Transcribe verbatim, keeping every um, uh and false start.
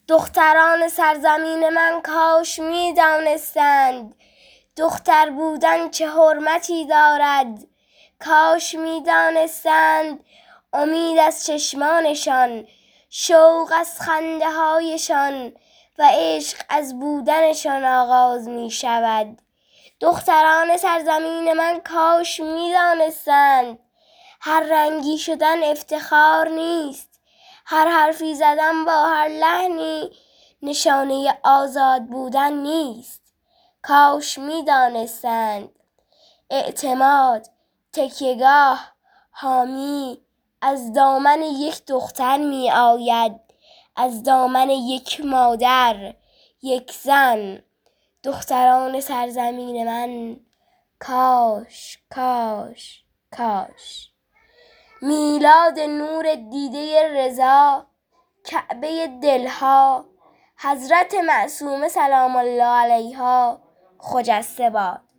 دختران سرزمین من کاش می دانستند دختر بودن چه حرمتی دارد. کاش می دانستند امید از چشمانشان، شوق از خنده هایشان و عشق از بودنشان آغاز می شود. دختران سرزمین من کاش می دانستند هر رنگی شدن افتخار نیست، هر حرفی زدن با هر لحنی نشانه آزاد بودن نیست. کاش می دانستند اعتماد، تکیه‌گاه، حامی از دامن یک دختر می آید، از دامن یک مادر، یک زن. دختران سرزمین من کاش کاش کاش. میلاد نور دیده رضا، کعبه دلها، حضرت معصومه سلام الله علیها خجسته باد.